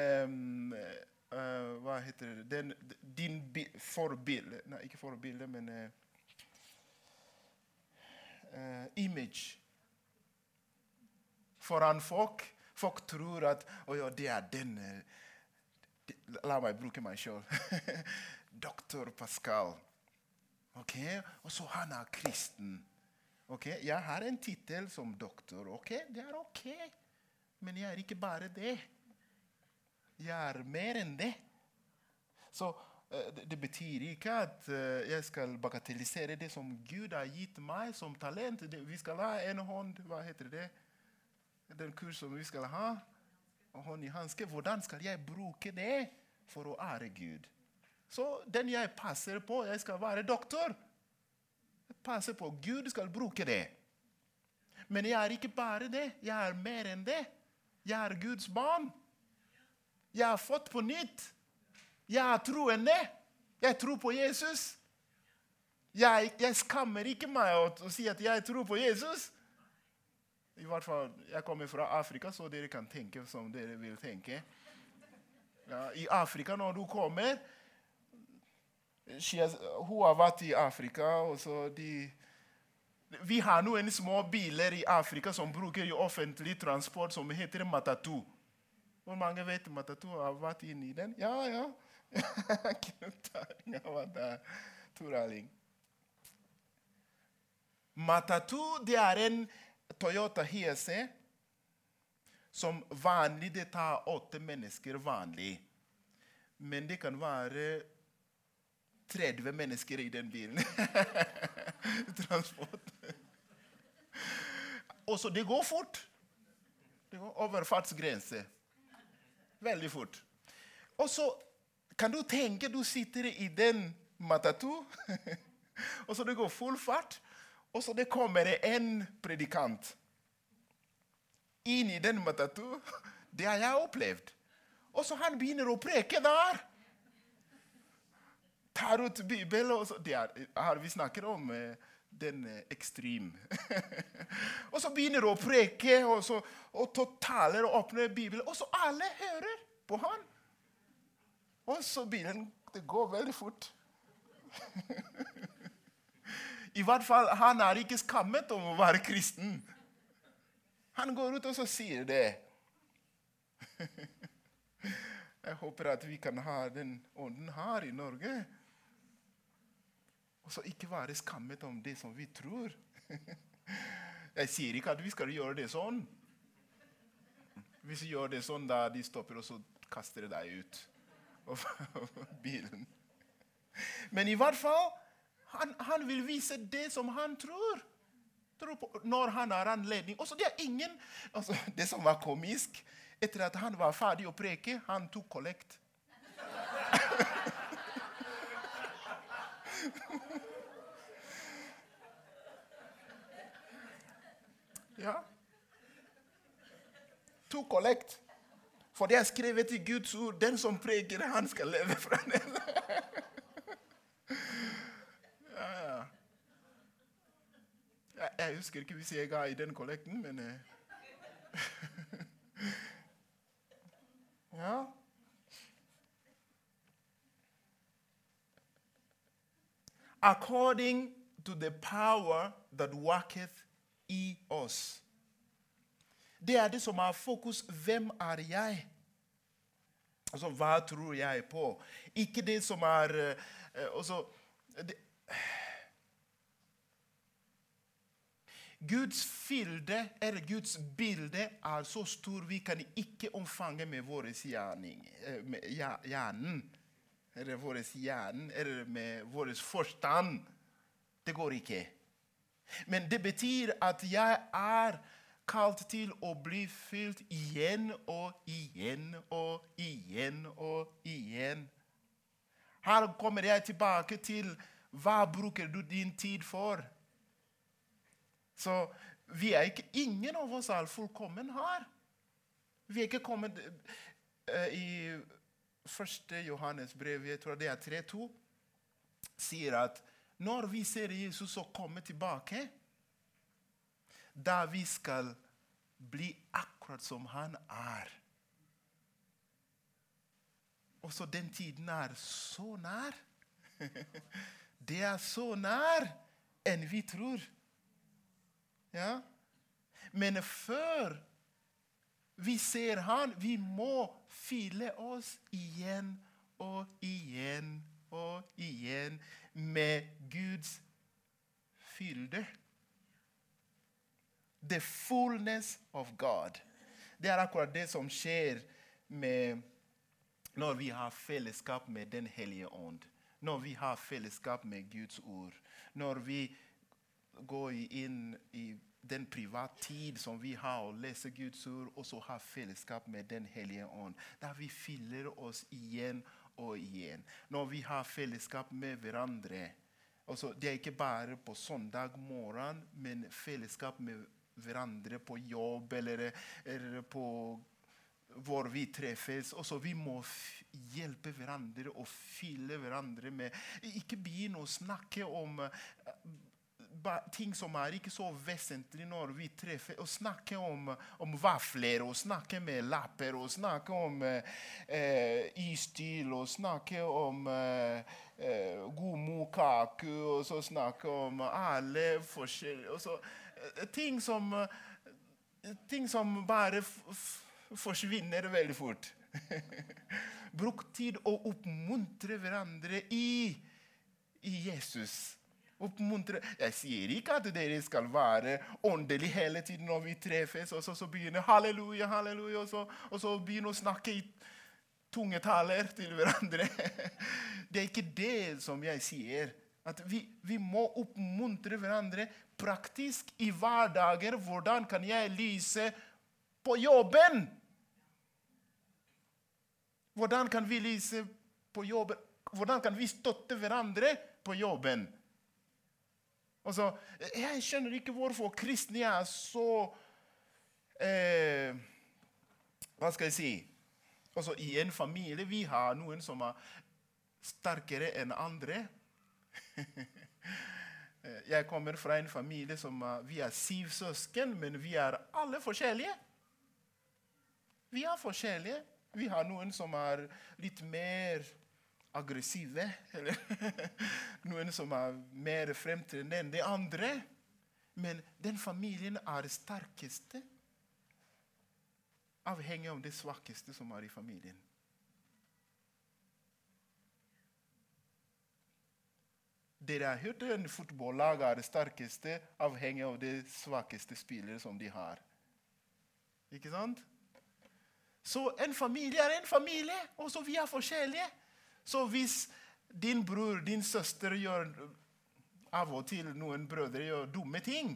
hva heter det? Din forbilde, nei, ikke forbilde, men image. Foran folk. Folk tror at, ja, det er den, la meg bruke meg selv. Dr. Pascal. Ok, og så han er kristen. Ok, jeg har en titel som doktor, ok, det er ok. Men jeg er ikke bare det. Jeg er mer enn det. Så det betyr ikke at jeg skal bagatellisere det som Gud har gitt meg som talent. Vi skal ha en hånd, hva heter det? Den kurs som vi skal ha. Hånd i hanske. Hvordan skal jeg bruke det for å ære Gud. Så den jeg passer på, jeg skal være doktor. Jeg passer på, Gud skal bruke det. Men jeg er ikke bare det, jeg er mer enn det. Jeg er Guds barn. Jeg er fått på nytt. Jeg er troende. Jeg tror på Jesus. Jeg skammer ikke meg å si at jeg tror på Jesus. I hvert fall, jeg kommer fra Afrika, så dere kan tenke som dere vil tenke. Ja, I Afrika, når du kommer, hun har vært i Afrika, og så vi har noen små biler i Afrika som bruker i offentlig transport som heter matatu. Hvor mange vet matatu har vært inne i den? Ja. Knutting har vært der. Toraling. Matatu, det er en Toyota Hiace som vanlig, det tar 8 mennesker vanlig. Men det kan være 30 mennesker i den bilen. Transport. Og så det går fort. Det går over fartsgrense. Veldig fort. Og så kan du tenke, du sitter i den matatu, og så det går full fart, og så det kommer en predikant inn i den matatu. Det har jeg opplevd. Og så han begynner å preke der. Tar ut Bibelen, og så har vi snakket om den ekstrem. Og så begynner å preke, og taler og åpner Bibelen, og så alle hører på han. Og så Bibelen, det går veldig fort. I hvert fall, han er ikke skammet om å være kristen. Han går ut og så sier det. Jeg håper at vi kan ha den ånden her i Norge. Og så ikke være skammet om det som vi tror. Jeg sier ikke at vi skal gjøre det sånn. Hvis vi gjør det sånn, da de stopper og så kaster de deg ut av bilen. Men i hvert fall, han vil vise det som han tror på, når han har anledning. Og så det er ingen, altså, det som var komisk, etter at han var ferdig å preke, han tok kollekt. Ja. Tok kollekt. For det er skrevet i Guds ord, den som preker, han skal leve fra den. Ja. Jeg husker ikke hvis jeg ga i den kollekten, men ja. According to the power that worketh i oss. Det er det som er fokus. Hvem er jeg? Altså, hva tror jeg på? Ikke det som er Guds fylde, eller Guds bilde, er så stor vi kan ikke omfange med vår hjernen. Eller vår hjernen, eller med vår forstand. Det går ikke. Men det betyr at jeg er kalt til å bli fylt igjen og igjen og igjen og igjen. Her kommer jeg tilbake til hva bruker du din tid for? Så vi er ikke, ingen av oss er fullkommen her. Vi er ikke kommet i 1. Johannes brev, jeg tror det er 3:2, sier at når vi ser Jesus å komme tilbake, da vi skal bli akkurat som han er. Og så den tiden er så nær. Det er så nær enn vi tror. Ja? Men før vi ser han, vi må fylle oss igjen og igjen og igjen med Guds fylde. The fullness of God. Det er akkurat det som skjer når vi har fellesskap med den hellige ånd. Når vi har fellesskap med Guds ord. Når vi går inn i den private tid som vi har å lese Guds ord, og så har fellesskap med den hellige ånd. Da vi fyller oss igjen og igjen. Når vi har fellesskap med hverandre. Altså, det ikke bare på søndag morgen, men fellesskap med hverandre på jobb eller på hvor vi treffes. Også vi må hjelpe hverandre og fylle hverandre med. Ikke begynne å snakke om ting som ikke så vesentlig når vi treffer. Og snakke om vafler, og snakke med lapper, og snakke om isstil, og snakke om god mokake, og så snakke om alle forskjellige ting som bare forsvinner veldig fort. Bruk tid å oppmuntre hverandre i Jesus. Oppmuntre. Jeg sier ikke at dere skal være åndelig hele tiden når vi treffes, og så begynner halleluja, halleluja, og så begynner å snakke i tungetaler til hverandre. Det ikke det som jeg sier. At vi må oppmuntre hverandre praktisk i hverdager. Hvordan kan jeg lyse på jobben? Hvordan kan vi lyse på jobben? Hvordan kan vi støtte hverandre på jobben? Altså, jeg skjønner ikke hvorfor kristne så hva skal jeg si? Altså, i en familie vi har noen som sterkere enn andre. Jeg kommer fra en familie som vi 7 søsken, men vi alle forskjellige. Vi forskjellige. Vi har noen som litt mer aggressive, eller noen som mer fremtredende enn de andre. Men den familien sterkeste, avhengig av det svakeste som i familien. Dere har hørt en fotballag det sterkeste, avhengig av det svakeste spillere som de har. Ikke sant? Så en familie en familie, og så vi forskjellige. Så hvis din bror, din søster gjør av og til noen brødre gjør dumme ting,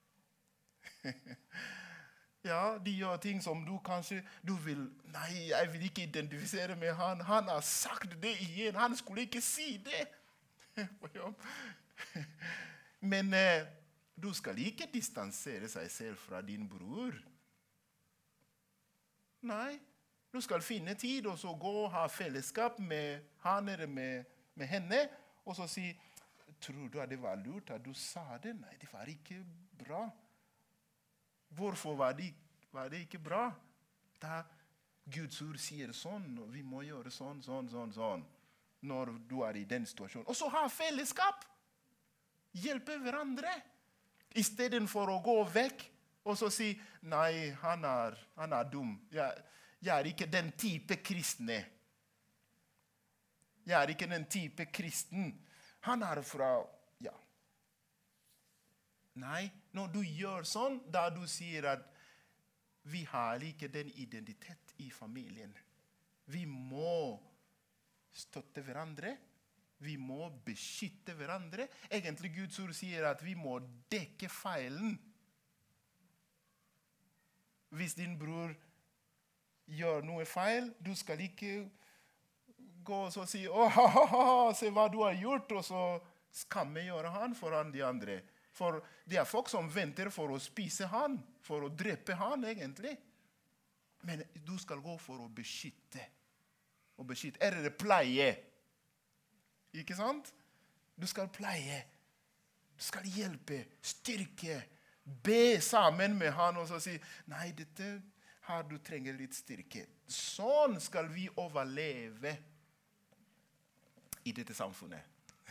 ja, de gjør ting som du vil, nei, jeg vil ikke identifisere med han har sagt det igjen, han skulle ikke si det. Men du skal ikke distansere seg selv fra din bror. Nei, du skal finne tid og så gå og ha fellesskap med han eller med henne, og så si, tror du at det var lurt at du sa det? Nei, det var ikke bra. Hvorfor var det ikke bra? Da Guds ord sier sånn, og vi må gjøre sånn, når du i den situasjonen. Og så ha fellesskap. Hjelpe hverandre. I stedet for å gå vekk, og så si, nei, han dum. Jeg ikke den type kristne. Jeg ikke den type kristen. Han fra, ja. Nei, når du gjør sånn, da du sier at vi har ikke den identitet i familien. Vi må støtte hverandre. Vi må beskytte hverandre. Egentlig Guds ord sier at vi må dekke feilen. Hvis din bror gjør noe feil, du skal ikke gå og si, se hva du har gjort, og så skammegjøre han foran de andre. For det folk som venter for å spise han, for å drepe han egentlig. Men du skal gå for å beskytte. Det pleie? Ikke sant? Du skal pleie. Du skal hjelpe, styrke, be sammen med han og så si, nei, dette her du trenger litt styrke. Sånn skal vi overleve i dette samfunnet.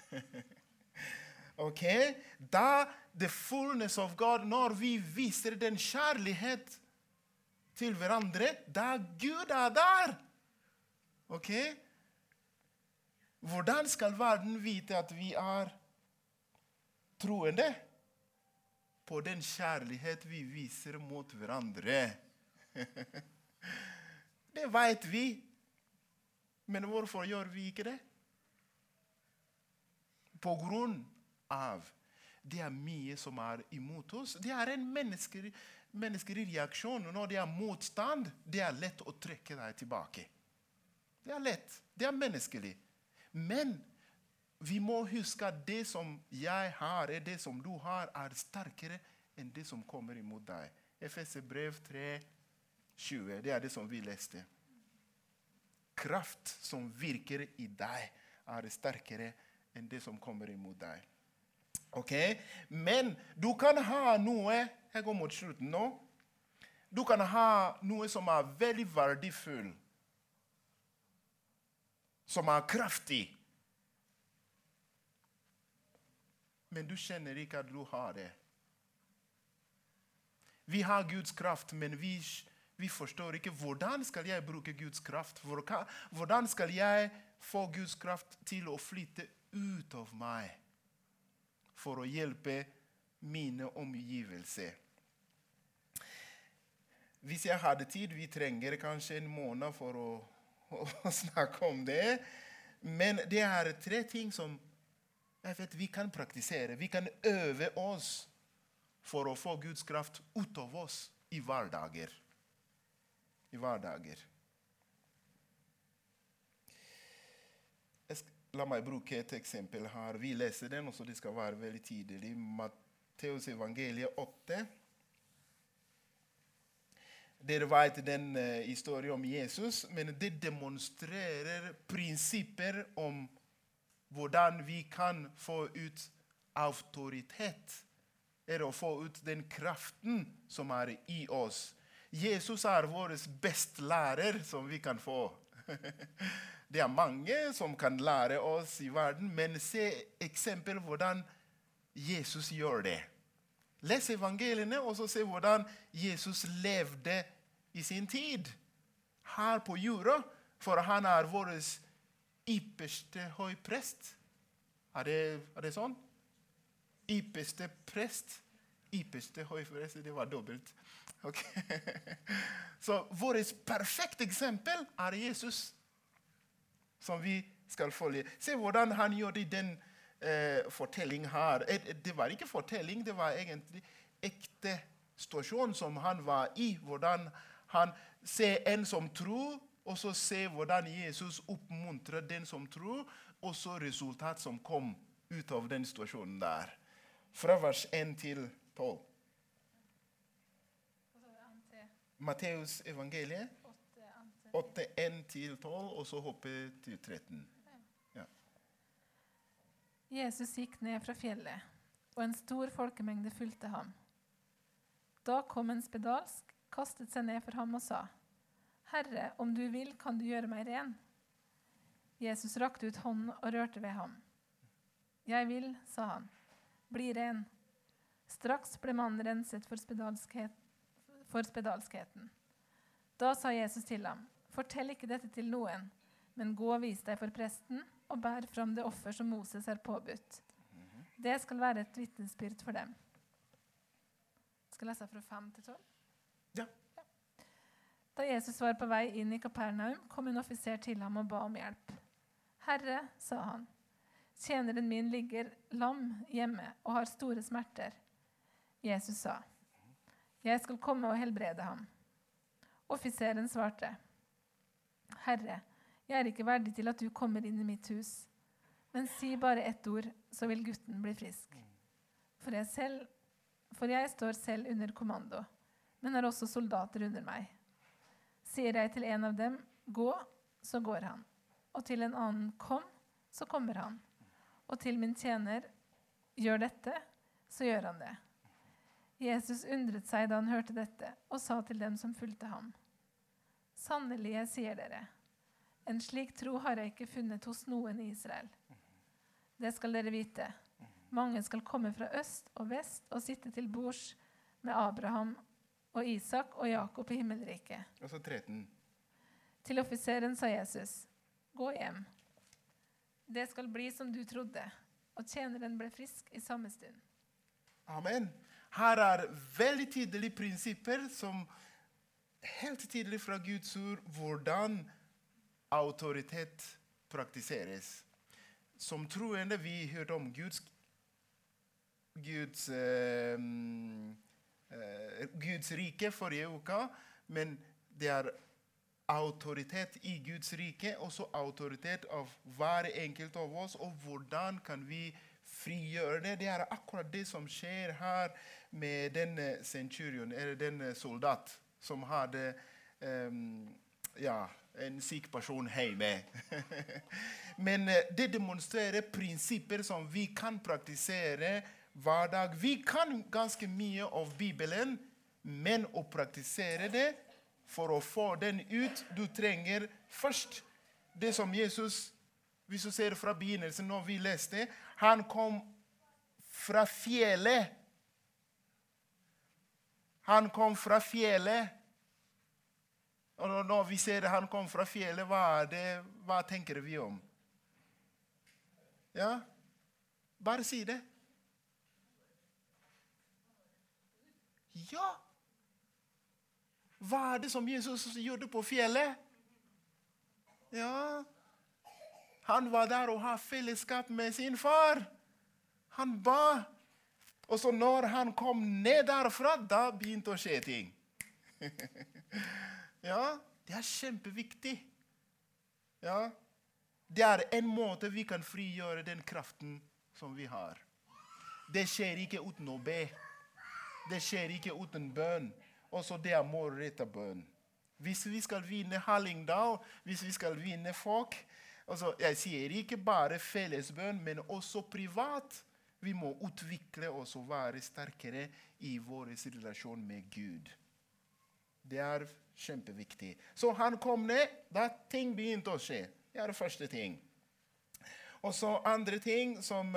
Ok? Da the fullness of God, når vi viser den kjærlighet til hverandre, da Gud der. Ok? Hvordan skal verden vite at vi troende? På den kjærlighet vi viser mot hverandre. Det vet vi. Men hvorfor gjør vi ikke det? På grunn av det mye som imot oss. Det en menneskelig reaksjon. Når det motstand, det lett å trekke deg tilbake. Det lett. Det menneskelig. Men vi må huske at det som jeg har, det som du har, sterkere enn det som kommer imot deg. Efeserbrev 3:20, det det som vi leste. Kraft som virker i deg, sterkere enn det som kommer imot deg. Ok? Men du kan ha noe, jeg går mot slutten nå, du kan ha noe som veldig verdifull, som kraftig. Men du kjenner ikke at du har det. Vi har Guds kraft, men vi forstår ikke hvordan skal jeg bruke Guds kraft. Hvordan skal jeg få Guds kraft til å flytte ut av meg for å hjelpe mine omgivelser. Hvis jeg hadde tid, vi trenger kanskje en måned for å snakke om det. Men det 3 ting som jeg vet vi kan praktisere. Vi kan øve oss for å få Guds kraft ut av oss i hverdager. La meg bruke et eksempel her. Vi leser den, og så det skal være veldig tydelig. Matteus evangeliet 8. Dere vet den historien om Jesus, men det demonstrerer prinsipper om hvordan vi kan få ut autoritet, å få ut den kraften som i oss. Jesus vår beste lærer som vi kan få. Det mange som kan lære oss i verden, men se eksempel hvordan Jesus gjør det. Les evangeliene, og så se hvordan Jesus levde i sin tid her på jorda, for han vår ypperste høyprest. Det sånn? Ypperste prest, ypperste høyprest, det var dobbelt. Okay. Så vårt perfekte eksempel Jesus, som vi skal følge. Se hvordan han gjør det i den fortelling her. Det var ikke fortelling, det var egentlig ekte situasjon som han var i, hvordan han ser en som tror, og så ser hvordan Jesus oppmuntrer den som tror, og så resultat som kom ut av den situasjonen der. Fra vers 1 til 12. Matteus evangeliet 8, 1 til 12, og så hoppe til 13. Ja. Jesus gikk ned fra fjellet, og en stor folkemengde fulgte ham. Da kom en spedalsk, kastet seg ned for ham og sa, «Herre, om du vil, kan du gjøre meg ren?» Jesus rakte ut hånden og rørte ved ham. «Jeg vil», sa han, «bli ren». Straks ble mannen renset for spedalskheten. Da sa Jesus til ham, «Fortell ikke dette til noen, men gå og vis deg for presten, og bær fram det offer som Moses har påbudt. Det skal være et vitnesbyrd for dem.» Skal jeg lese fra 5 til 12? Ja. Da Jesus var på vei inn i Kapernaum, kom en offiser til ham og ba om hjelp. «Herre», sa han, «tjeneren min ligger lam hjemme og har store smerter.» Jesus sa, «Jeg skal komme og helbrede ham.» Offiseren svarte, «Herre, jeg ikke verdig til at du kommer inn i mitt hus, men si bare ett ord, så vil gutten bli frisk. For jeg står selv under kommando, men har også soldater under meg. Sier jeg til en av dem, gå, så går han. Og til en annen, kom, så kommer han. Og til min tjener, gjør dette, så gjør han det.» Jesus undret seg da han hørte dette, og sa til dem som fulgte ham, «Sannelig, jeg sier dere, en slik tro har jeg ikke funnet hos noen i Israel. Det skal dere vite. Mange skal komme fra øst og vest og sitte til bords med Abraham og Isak og Jakob i himmelriket.» Og så 13. Til offiseren sa Jesus, «Gå hjem. Det skal bli som du trodde.» Og tjeneren ble frisk i samme stund. Amen. Her veldig tydelige prinsipper som helt tydelig fra Guds ord hvordan autoritet praktiseres. Som troende vi hørte om Guds rike forrige uka, men det autoritet i Guds rike, også autoritet av hver enkelt av oss, og hvordan kan vi frigjøre det? Det akkurat det som skjer her med denne centurion, eller denne soldat, som hadde en syk person hjemme. Men det demonstrerer prinsipper som vi kan praktisere hver dag. Vi kan ganske mye av Bibelen, men å praktisere det, for å få den ut, du trenger først det som Jesus, hvis du ser fra begynnelsen når vi leste, han kom fra fjellet. Han kom fra fjellet. Og når vi ser han kom fra fjellet, hva tenker vi om? Ja, bare si det. Ja. Hva det som Jesus gjorde på fjellet? Ja, han var der og hadde fellesskap med sin far. Han ba. Og så når han kom ned derfra, da begynte å skje ting. Ja, det kjempeviktig. Ja, det en måte vi kan frigjøre den kraften som vi har. Det skjer ikke uten å be. Det skjer ikke uten bønn. Også det målrettet bønn. Hvis vi skal vinne Hallingdal, hvis vi skal vinne folk, altså, jeg sier ikke bare fellesbønn, men også privat. Vi må utvikle oss og være sterkere i vår relasjon med Gud. Det kjempeviktig. Så han kom ned, da ting begynte å skje. Det det første ting. Og så andre ting som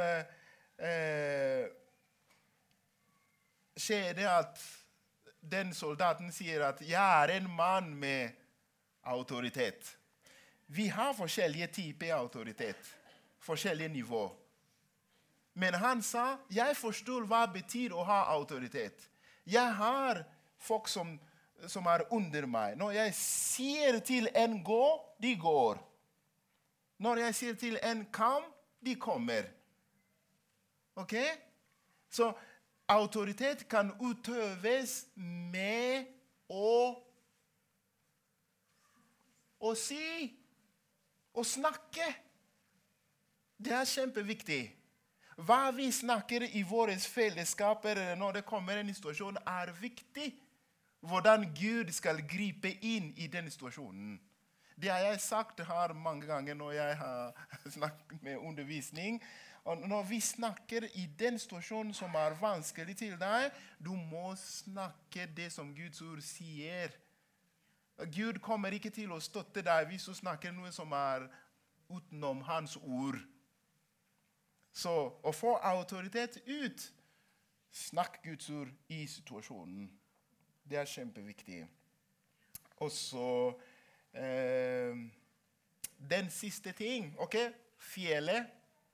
skjer det at den soldaten sier at jeg en mann med autoritet. Vi har forskjellige typer autoritet, forskjellige nivå. Men han sa, jeg forstår hva det betyr å ha autoritet. Jeg har folk som under meg. Når jeg sier til en gå, de går. Når jeg sier til en kom, de kommer. Ok? Så autoritet kan utøves med å si, å snakke. Det kjempeviktig. Hva vi snakker i våre fellesskaper når det kommer en situasjon viktig. Hvordan Gud skal gripe inn i den situasjonen. Det har jeg sagt her mange ganger når jeg har snakket med undervisning. Og når vi snakker i den situasjonen som vanskelig til deg, du må snakke det som Guds ord sier. Gud kommer ikke til å støtte deg hvis du snakker noe som utenom hans ord. Så å få autoritet ut, snakk Guds ord i situasjonen. Det kjempeviktig. Og så den siste ting, ok? Fjellet.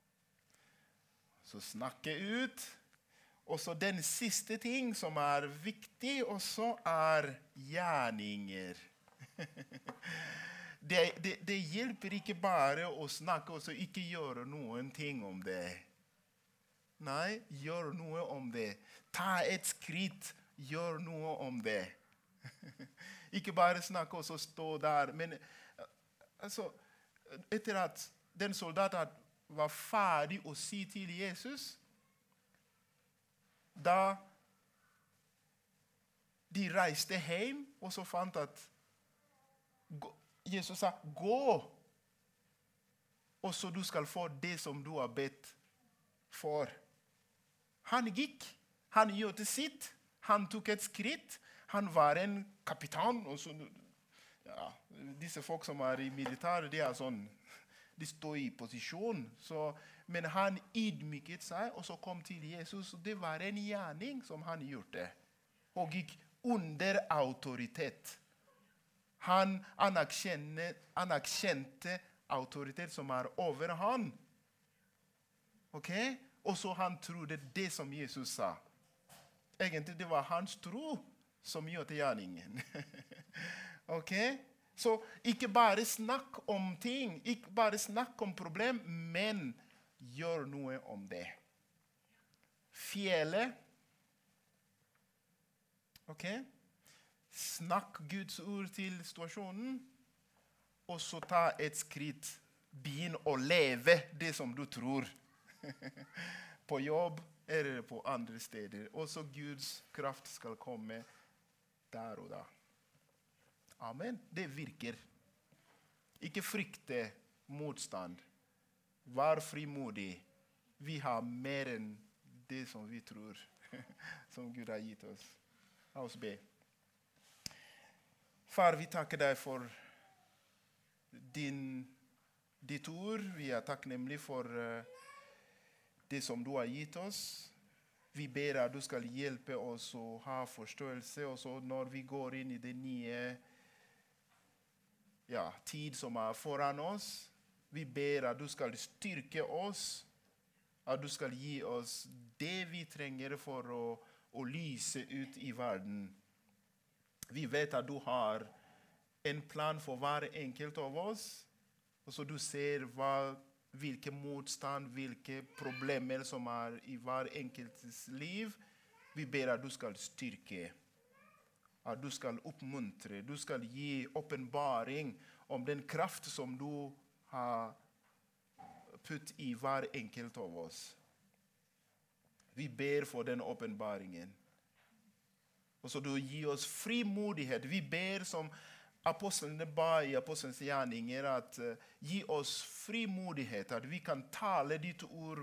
Så snakke ut. Og så den siste ting som viktig, også gjerninger. Det hjelper ikke bare å snakke og så ikke gjøre noen ting om det. Nei, gjør noe om det. Ta et skritt, gjør noe om det. Ikke bare snakke og så stå der. Men altså, etter at den soldaten var ferdig å si til Jesus, da de reiste hjem, og så fant at Jesus sa, gå, og så du skal få det som du har bedt for. Han gikk, han gjorde sitt, han tok et skritt, han var en kapitan, og så, ja, disse folk som i militæret, de sånn, de står i posisjon, men han ydmyket seg, og så kom til Jesus, og det var en gjerning som han gjorde, og gikk under autoritet. Han anerkjente autoritet som over han. Ok? Og så han trodde det som Jesus sa. Egentlig det var hans tro som gjorde gjerningen. Ok? Så ikke bare snakk om ting, ikke bare snakk om problem, men gjør noe om det. Fjellet. Ok? Snakk Guds ord til situasjonen. og så ta et skritt. Begynn å leve det som du tror. På jobb eller på andre steder. Også Guds kraft skal komme der og da. Amen. Det virker. Ikke frykte motstand. Vær frimodig. Vi har mer enn det som vi tror, som Gud har gitt oss. La oss be. Far, vi takker deg for ditt ord. Vi er takknemlige for det som du har gitt oss. Vi ber at du skal hjelpe oss å ha forståelse, også når vi går inn i det nye tid som er foran oss. Vi ber at du skal styrke oss, at du skal gi oss det vi trenger for å lyse ut i verden. Vi vet at du har en plan for hver enkelt av oss, og så du ser hvilke motstand, hvilke problemer som er i hver enkeltes liv. Vi ber at du skal styrke, at du skal oppmuntre, du skal gi åpenbaring om den kraft som du har putt i hver enkelt av oss. Vi ber for den åpenbaringen. Og så du gir oss frimodighet. Vi ber som apostlene ba i apostelens gjerninger, at gi oss frimodighet, at vi kan tale ditt ord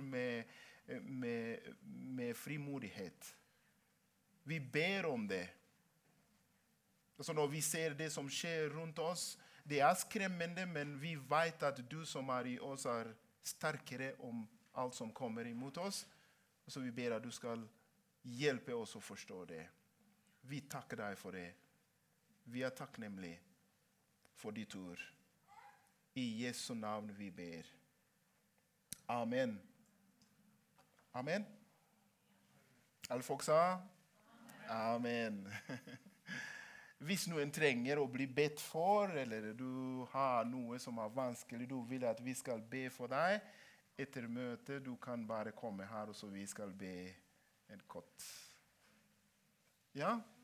med frimodighet. Vi ber om det. Så når vi ser det som skjer rundt oss, det er skremmende, men vi vet at du som er i oss er sterkere om alt som kommer imot oss. Så vi ber at du skal hjelpe oss å forstå det. Vi takker deg for det. Vi er takknemlige for ditt ord. I Jesu navn vi ber. Amen. Amen. Alle folk sa? Amen. Hvis noen trenger å bli bedt for, eller du har noe som er vanskelig, du vil at vi skal be for deg, etter møtet, du kan bare komme her, og så vi skal be en kort. Ja?